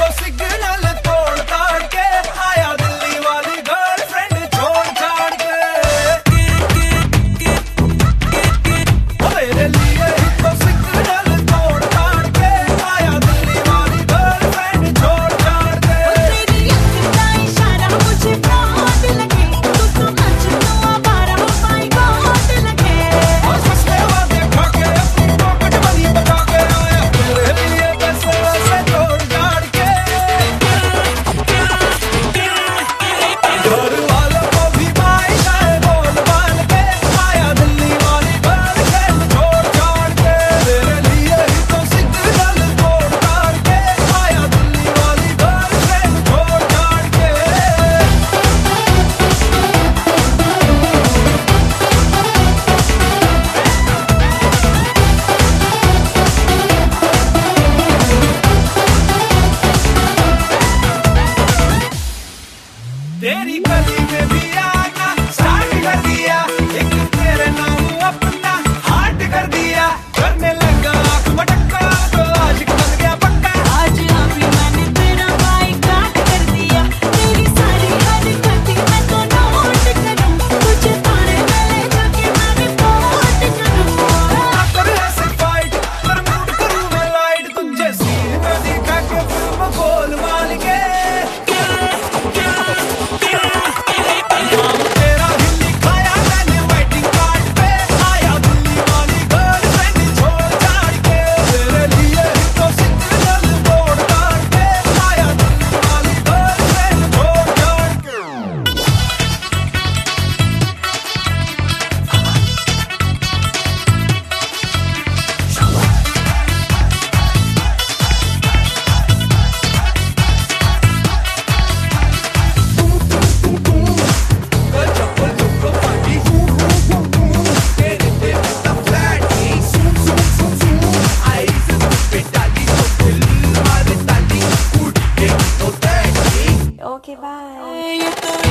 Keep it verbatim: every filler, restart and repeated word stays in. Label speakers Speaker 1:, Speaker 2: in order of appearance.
Speaker 1: तो सिग्नल तोड़ ताड़ के आया दिल्ली वाली गर्लफ्रेंड छोड़ छाड़ के। मेरे लिए ही तो सिग्नल तोड़ ताड़ के आया दिल्ली वाली गर्लफ्रेंड छोड़ छाड़ के।
Speaker 2: तेरी अक्ल का इशारा मुझे बहुत लगे, तू तो मजनू आवारा माय गॉड लगे।
Speaker 1: और सस्ते वादे खा के अपनी पॉकेट मनी बचा के आया मेरे लिए पैसे वैसे जोड़ जाड़ के। घर वालों को भी बाई जाए बोल बाल के आया दिल्ली वाली गर्लफ्रेंड छोड़ छाड़ के। मेरे लिए ही तो सिग्नल तोड़ ताड़ के आया दिल्ली वाली गर्लफ्रेंड छोड़ छाड़ के। तेरी गली में भी आना स्टार्ट कर दिया, एक तेरे नाम अपना हार्ट कर दिया। करने लगा आँख मटक्का तो आज बन गया पक्का।
Speaker 2: आज अभी मैंने तेरा बाइकाट कर दिया, तेरी सारी हरकतें मैं तो नोट करूं, तुझे थाने में ले जाके मैं रिपोर्ट करूं।
Speaker 1: कर ऐसे फाइट पर मूड करूं मैं लाइट, तुझे सीन में दिखा के फिल्म गोल माल के। नाम तेरा ही लिखाया मैंने वेटिंग कार्ड पे आया दिल्ली वाली गर्लफ्रेंड छोड़ छाड़ के। मेरे लिए ही तो सिग्नल तोड़ ताड़ के आया दिल्ली वाली गर्लफ्रेंड छोड़ छाड़ के। कल चप्पल चुप्पो पार्टी तेरे पे मिलता फ्लैट आई से पे डाली तो दिल मारे ताली उठ के तो दैट।
Speaker 2: Okay bye. ये तो